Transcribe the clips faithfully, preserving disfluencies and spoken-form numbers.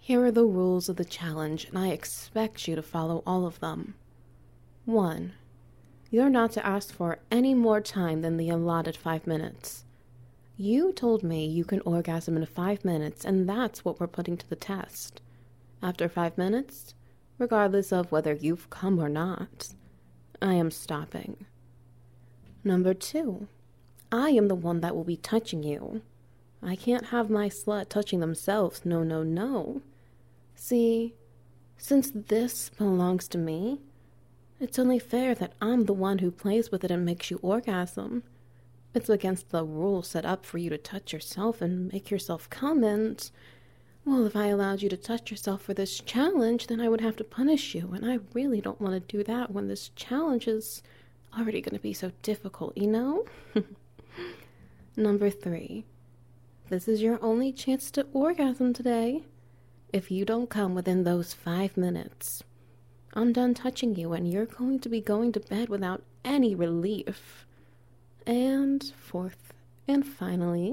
Here are the rules of the challenge, and I expect you to follow all of them. one. You're not to ask for any more time than the allotted five minutes. You told me you can orgasm in five minutes, and that's what we're putting to the test. After five minutes, regardless of whether you've come or not, I am stopping. Number two, I am the one that will be touching you. I can't have my slut touching themselves, no, no, no. See, since this belongs to me, it's only fair that I'm the one who plays with it and makes you orgasm. It's against the rules set up for you to touch yourself and make yourself come, and, well, if I allowed you to touch yourself for this challenge, then I would have to punish you, and I really don't want to do that when this challenge is already going to be so difficult, you know? Number three, this is your only chance to orgasm today. If you don't come within those five minutes, I'm done touching you, and you're going to be going to bed without any relief. And fourth, and finally,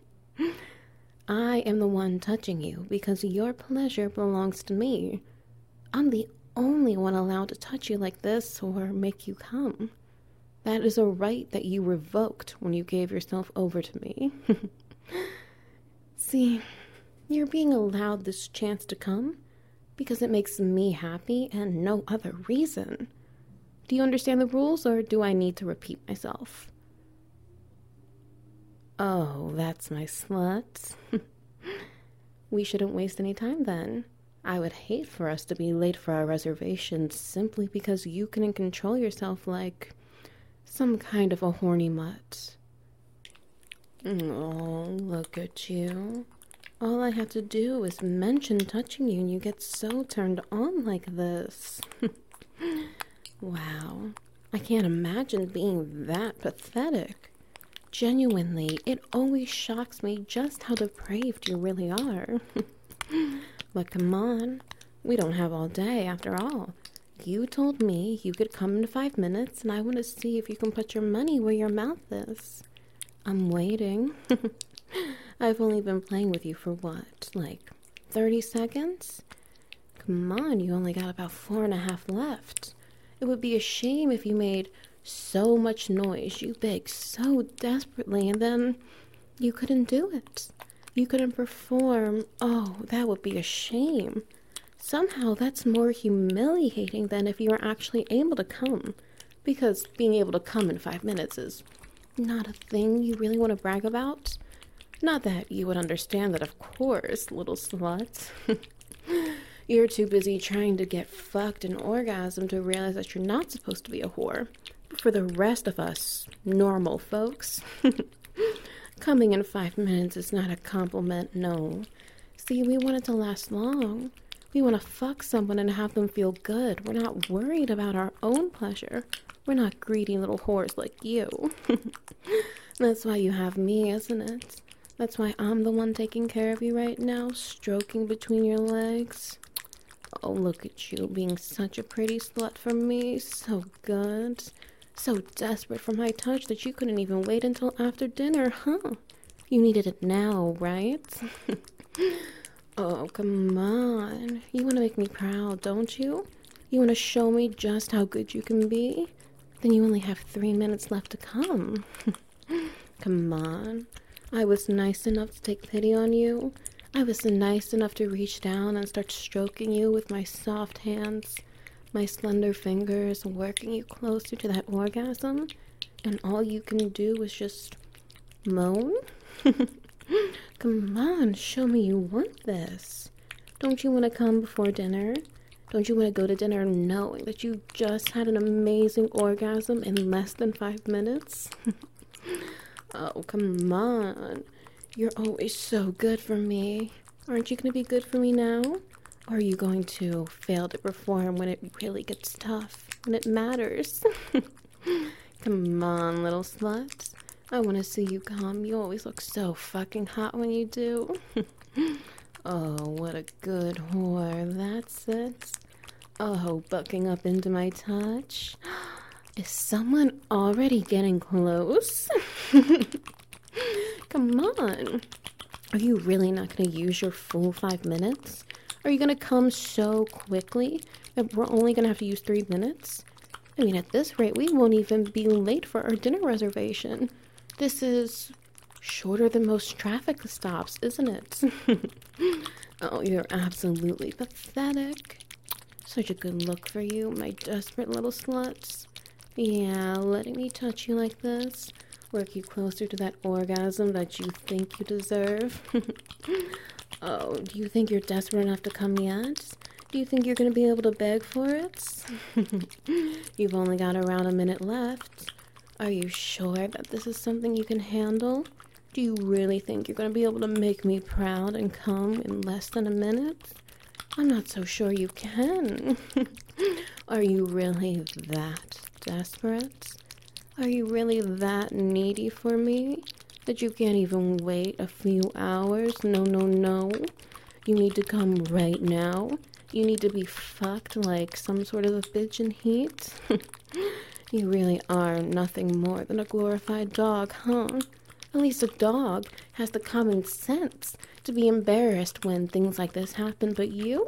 I am the one touching you because your pleasure belongs to me. I'm the only one allowed to touch you like this or make you come. That is a right that you revoked when you gave yourself over to me. See, you're being allowed this chance to come because it makes me happy and no other reason. Do you understand the rules, or do I need to repeat myself? Oh, that's my slut. We shouldn't waste any time then. I would hate for us to be late for our reservations simply because you couldn't control yourself like some kind of a horny mutt. Oh, look at you. All I have to do is mention touching you and you get so turned on like this. Wow. I can't imagine being that pathetic. Genuinely, it always shocks me just how depraved you really are. But come on, we don't have all day after all. You told me you could come in five minutes, and I want to see if you can put your money where your mouth is. I'm waiting. I've only been playing with you for what, like thirty seconds? Come on, you only got about four and a half left. It would be a shame if you made so much noise, you begged so desperately, and then you couldn't do it. You couldn't perform. Oh, that would be a shame. Somehow that's more humiliating than if you were actually able to come, because being able to come in five minutes is not a thing you really want to brag about. Not that you would understand that, of course, little slut. You're too busy trying to get fucked and orgasm to realize that you're not supposed to be a whore. But for the rest of us, normal folks, coming in five minutes is not a compliment, no. See, we want it to last long. We want to fuck someone and have them feel good. We're not worried about our own pleasure. We're not greedy little whores like you. That's why you have me, isn't it? That's why I'm the one taking care of you right now, stroking between your legs. Oh, look at you, being such a pretty slut for me. So good. So desperate for my touch that you couldn't even wait until after dinner, huh? You needed it now, right? Oh, come on. You want to make me proud, don't you? You want to show me just how good you can be? Then you only have three minutes left to come. Come on. I was nice enough to take pity on you. I was nice enough to reach down and start stroking you with my soft hands, my slender fingers, working you closer to that orgasm. And all you can do is just moan? Come on, show me you want this. Don't you want to come before dinner? Don't you want to go to dinner knowing that you just had an amazing orgasm in less than five minutes? Oh, come on. You're always so good for me. Aren't you going to be good for me now? Or are you going to fail to perform when it really gets tough, when it matters? Come on, little slut. I want to see you come. You always look so fucking hot when you do. Oh, what a good whore. That's it. Oh, bucking up into my touch. Is someone already getting close? Come on. Are you really not going to use your full five minutes? Are you gonna come so quickly that we're only gonna have to use three minutes? I mean, at this rate, we won't even be late for our dinner reservation. This is shorter than most traffic stops, isn't it? Oh, you're absolutely pathetic. Such a good look for you, my desperate little sluts. Yeah, letting me touch you like this, work you closer to that orgasm that you think you deserve. Oh, do you think you're desperate enough to come yet? Do you think you're going to be able to beg for it? You've only got around a minute left. Are you sure that this is something you can handle? Do you really think you're going to be able to make me proud and come in less than a minute? I'm not so sure you can. Are you really that desperate? Are you really that needy for me that you can't even wait a few hours? No, no, no. You need to come right now. You need to be fucked like some sort of a bitch in heat. You really are nothing more than a glorified dog, huh? At least a dog has the common sense to be embarrassed when things like this happen, but you?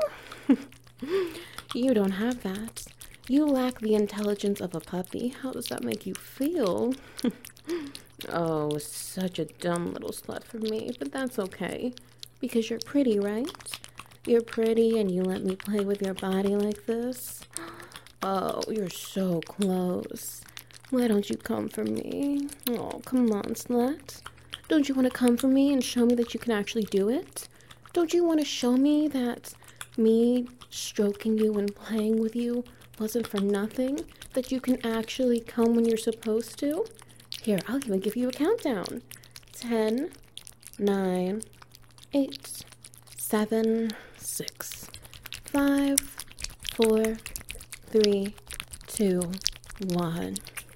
You don't have that. You lack the intelligence of a puppy. How does that make you feel? Oh, such a dumb little slut for me, but that's okay. Because you're pretty, right? You're pretty and you let me play with your body like this. Oh, you're so close. Why don't you come for me? Oh, come on, slut. Don't you want to come for me and show me that you can actually do it? Don't you want to show me that me stroking you and playing with you wasn't for nothing? That you can actually come when you're supposed to? Here, I'll even give you a countdown. Ten, nine, eight, seven, six, five, four, three, two, one.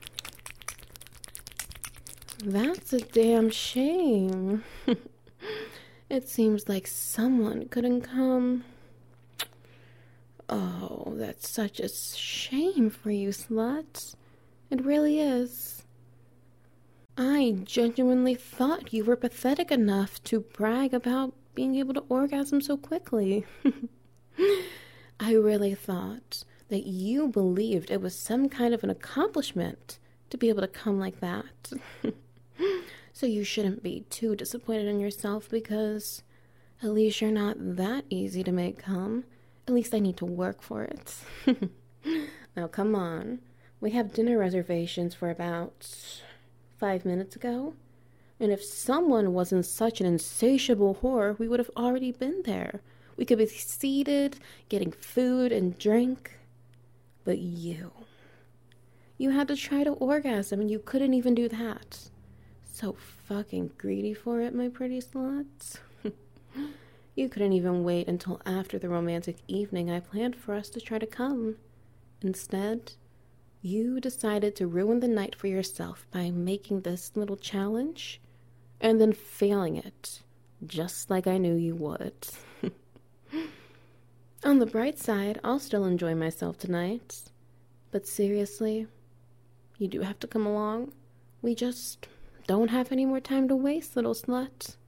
That's a damn shame. It seems like someone couldn't come. Oh, that's such a shame for you, slut. It really is. I genuinely thought you were pathetic enough to brag about being able to orgasm so quickly. I really thought that you believed it was some kind of an accomplishment to be able to come like that. So you shouldn't be too disappointed in yourself because at least you're not that easy to make come. At least I need to work for it. Now come on. We have dinner reservations for about five minutes ago. And if someone wasn't such an insatiable whore, we would have already been there. We could be seated, getting food and drink. But you... You had to try to orgasm and you couldn't even do that. So fucking greedy for it, my pretty sluts. You couldn't even wait until after the romantic evening I planned for us to try to come. Instead, you decided to ruin the night for yourself by making this little challenge and then failing it, just like I knew you would. On the bright side, I'll still enjoy myself tonight. But seriously, you do have to come along. We just don't have any more time to waste, little slut.